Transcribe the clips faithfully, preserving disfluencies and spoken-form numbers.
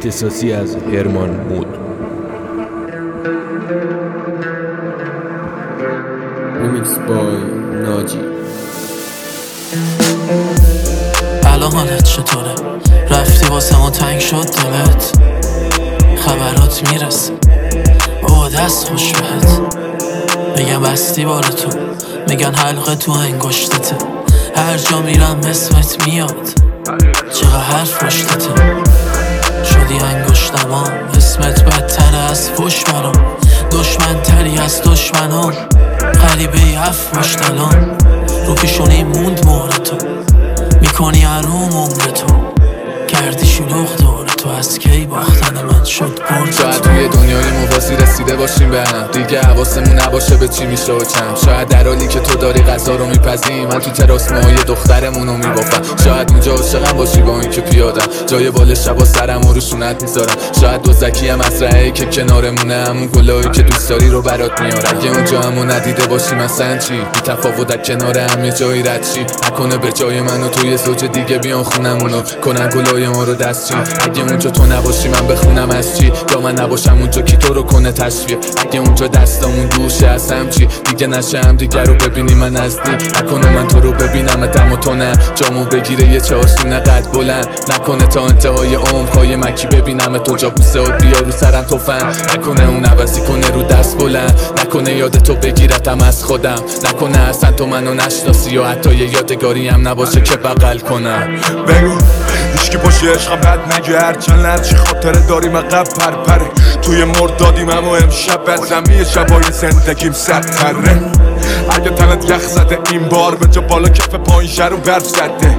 اختصاصی از هرمان مود. ریمیکس بای ناجی. الان حالت چطوره؟ رفتی واسه ما تنگ شد دلت؟ خبرات میرسه با دست خوش بهت، میگن بستی بار تو، میگن حلقه تو انگشتته، هر جا میرم اسمت میاد، چقدر حرف پشتته، شدی انگشتم اسمت بدتر از فش برام، دشمن تری از دشمنام، غریبه هفت مشتلام، رو پیشونی موند مهر تو، میکنی حروم عمر تو، کردی شلوغ دور تو، از کی باختن من شد برد. شاید توی دنیای موازی رسیده باشیم به هم، دیگه حواسمون نباشه به چی میشه و چم. شاید در حالی که تو داری غذا رو میپزی، من تو تراس موهای دخترمون رو میبافم. شاید اونجا عاشقم باشی با این که پیادم، جای بال شبا سرم و روشونت میذارم. شاید دو زکی هم مزرعه‌ای که کنارمونه، همون گلایی که دوست داری رو برات میاره. اگه اونجا همو ندیده باشی مثلا چی؟ بی تفاوت در کنار هم یه جایی رد چی؟ نکنه به جای منو تو یه زوج دیگه بیان خونمونو کنن گلای ما رو دستچین. اگه اونجا تو نباشی من بخونم از چی؟ یا من نباشم اونجا کی تو رو کنه تشویق؟ اگه اونجا دستامون دوشه از هم چی؟ دیگه نشه هم دیگه رو ببینی من نزدیک، نکنه من تو رو ببینم دم و تو نه، جامو بگیره یه چاشونه قد بلند، نکنه تا انتهای عمر پای مکی ببینم تو جا بوسه و بیا رو سرم توفن، نکنه اون عوضی کنه رو دست بلند، نکنه یاد تو بگیرتم از خودم، نکنه اصلا تو منو نشناسی و حتی یه یادگاری هم نباشه که بغل کنم. بگو هیچکی باشه عشقم بد نگرد، چند لرچی خاطره داریم عقب پرپره، توی مردادیم اما امشب بزمی شبای زندگیم سرتره. اگه تنت یخ زده این بار به جا بالا کف پایین شر و برف زده،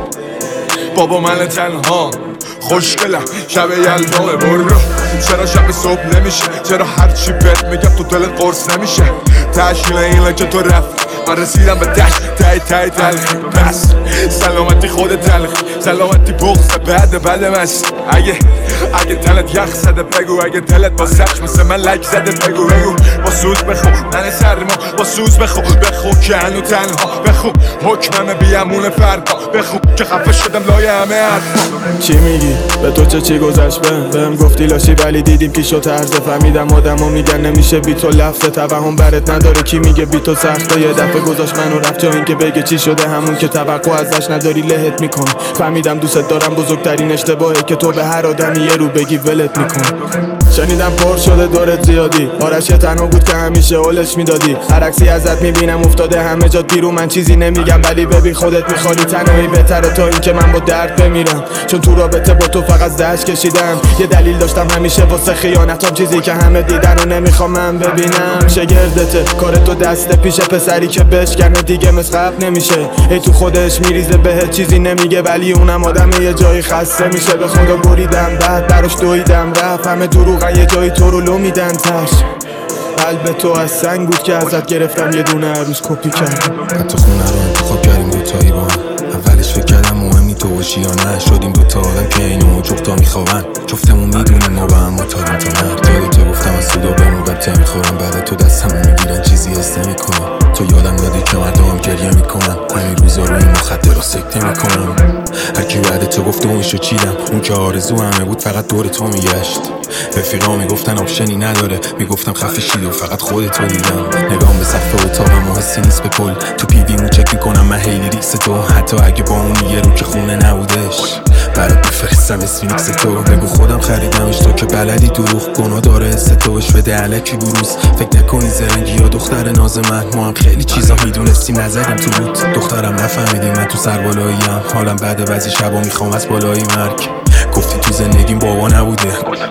بابا من تنها خوشگلم شب یلدامه برو، چرا شب صبح نمیشه؟ چرا هرچی بهت میگم تو دلت قرص نمیشه؟ تشکیل اینه که تو رفت من رسیدم به دشت تای تای تلخی، پس سلامتی خود تلخی، سلامتی بغض بعد بعد مست. اگه اگه تلت یخ زده بگو، اگه تلت با سخش مثل من لک زده بگو، بگو با سوز بخو من سرما، با سوز بخو بخو که هنو تنها، بخو حکمم بیامون فردا، بخو که خفه شدم لای همه حرفا. چی میگی؟ به تو چه چی گذشت؟ بهم بهم گفتی لاشی ولی دیدیم پیش و طرز، فهمیدم آدمو میگن نمیشه بی تو لفظ، توهم برات نداره کی میگه بی تو سخته، یه دفعه گذاشت منو رفت جا اینکه بگه چی شده، همون که توقع ازش نداری لهت میکنه، فهمیدم دوست دارم بزرگترین اشتباهه که تو به هر آدمی یه رو بگی ولت میکنه. شنیدم پر شده دورت زیادی، آرش یه تنها بود که همیشه اولش میدادی، هر عکسی ازت میبینم افتاده همه جا بیرون، من چیزی نمیگم ولی ببین خودت میخوای تنهایی بهتره تا اینکه من با درد بمیرم، چون تو رابطه با تو فقط دشت کشیدم، یه دلیل داشتم همیشه واسه خیانتام، چیزی که همه دیدن و نمیخوام من ببینم. شگردته کار تو دست پیش پسری که بشکنه دیگه مثل قبل نمیشه، ای تو خودش میریزه بهت چیزی نمیگه ولی اونم آدم یه جایی خسته میشه، به خدا بریدم بعد براش دویدم رفت، همه دروغن یه جایی تو رو لو میدن تش، قلب تو از سنگ بود که ازت گرفتم یه دونه عروس کپی کردم. حتی خونه رو انتخاب کردیم دوتایی با هم، اولش فکر کردم مهم نی تو باشی یا نه، شدیم دوتا آدم که اینو جفتا میخوابن، جفتمون میدونیم ما با هم مطالیم تا مرد، یاد تو گفتم از سودا بمون قبطه میخورم، بعد تو دستمون میگیرن چیزی حس نمیکنم، تو یادم دادی که مردم گریه میکنن، همین روزا رو این مخدر سکته میکنم، هرکی بعد تو گفت اونشو چیدم، اون که آرزو همه بود فقط دور تو میگشت، رفیقا میگفتن آپشنی نداره، میگفتم خفه شید و فقط خودت رو دیدم، نگام به سقف اتاقم و حسی نیست به کل، تو پیویمو چک میکنم من هیلی ریکس تو، حتی اگه با اون یه رو که خونه نبودش برات میفرستم اسفینکس تو، بگو خودم خریدمش تو که بلدی دروغ گناه داره حس توش بده علکی بروز، فکر نکنی زرنگی یا دختر ناز من، ما هم خیلی چیزا میدونستیم نزدیم تو بود، دخترم نفهمیدی من تو سر بالاییم، حالم بعد بعضی شبا میخوام از بالایی مرگ، گفتی تو زندگیم بابا نبوده،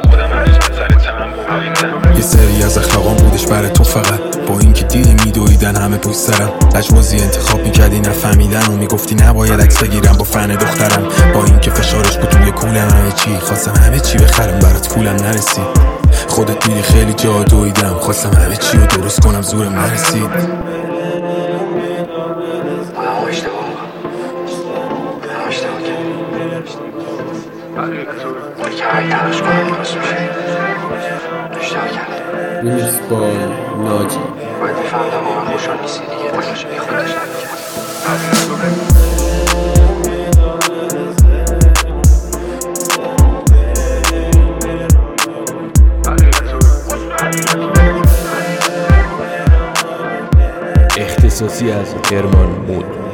یه سری از اخلاقام بودش برای تو فقط، با اینکه دیدی میدویدن همه پشت سرم، لجبازی انتخاب میکردی نفهمیدن و میگفتی نباید عکس بگیرم با فن دخترم، با اینکه فشارش بود توی کولم همه چی، خواستم همه چی بخرم برات پولم نرسید، خودت دیدی خیلی جا دویدم، خواستم همه چی رو درست کنم زورم نرسید. ریمیکس بای ناجی. باید میفهمدم واقعا خوشحال نیستی دیگه، تلاش بی خودش نمیکرد. احساسی از ارمان مود.